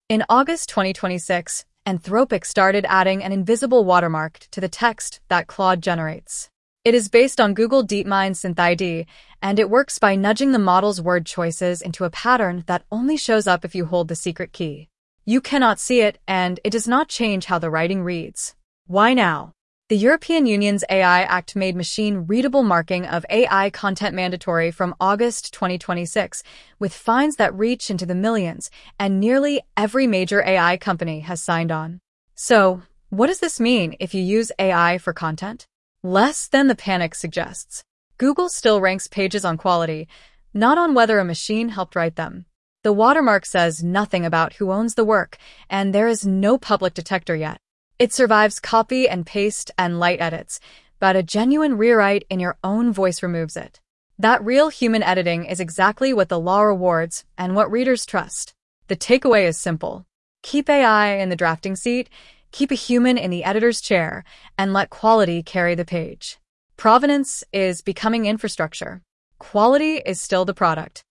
In August 2026, Anthropic started adding an invisible watermark to the text that Claude generates. It is based on Google DeepMind SynthID, and it works by nudging the model's word choices into a pattern that only shows up if you hold the secret key. You cannot see it, and it does not change how the writing reads. Why now? The European Union's AI Act made machine-readable marking of AI content mandatory from August 2026, with fines that reach into the millions, and nearly every major AI company has signed on. So, what does this mean if you use AI for content? Less than the panic suggests. Google still ranks pages on quality, not on whether a machine helped write them. The watermark says nothing about who owns the work, and there is no public detector yet. It survives copy and paste and light edits, but a genuine rewrite in your own voice removes it. That real human editing is exactly what the law rewards and what readers trust. The takeaway is simple. Keep AI in the drafting seat, keep a human in the editor's chair, and let quality carry the page. Provenance is becoming infrastructure. Quality is still the product.